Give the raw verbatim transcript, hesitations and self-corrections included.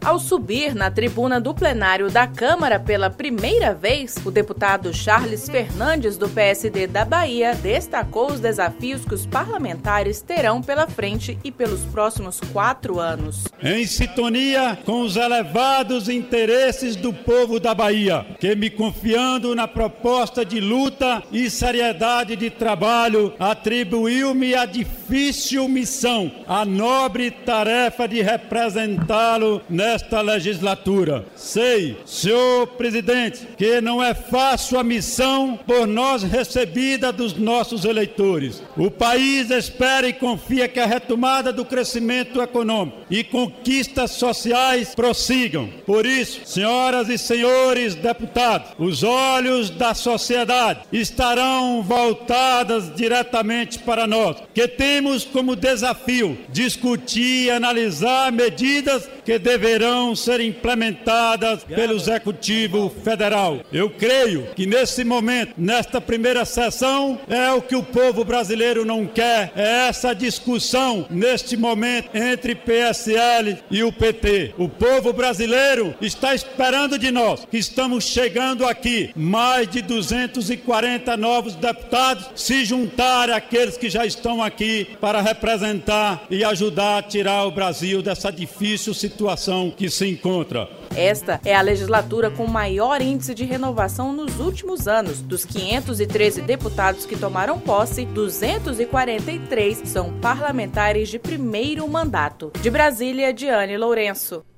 Ao subir na tribuna do plenário da Câmara pela primeira vez, o deputado Charles Fernandes, do P S D da Bahia, destacou os desafios que os parlamentares terão pela frente e pelos próximos quatro anos. Em sintonia com os elevados interesses do povo da Bahia, que, me confiando na proposta de luta e seriedade de trabalho, atribuiu-me a difícil missão, a nobre tarefa de representá-lo nesta Esta legislatura. Sei, senhor presidente, que não é fácil a missão por nós recebida dos nossos eleitores. O país espera e confia que a retomada do crescimento econômico e conquistas sociais prossigam. Por isso, senhoras e senhores deputados, os olhos da sociedade estarão voltados diretamente para nós, que temos como desafio discutir e analisar medidas que deverão ser implementadas pelo Executivo Federal. Eu creio que nesse momento, nesta primeira sessão, é o que o povo brasileiro não quer, é essa discussão neste momento entre P S L e o P T. O povo brasileiro está esperando de nós, que estamos chegando aqui, mais de duzentos e quarenta novos deputados, se juntarem àqueles que já estão aqui para representar e ajudar a tirar o Brasil dessa difícil situação que se encontra. Esta é a legislatura com maior índice de renovação nos últimos anos. Dos quinhentos e treze deputados que tomaram posse, duzentos e quarenta e três são parlamentares de primeiro mandato. De Brasília, Diane Lourenço.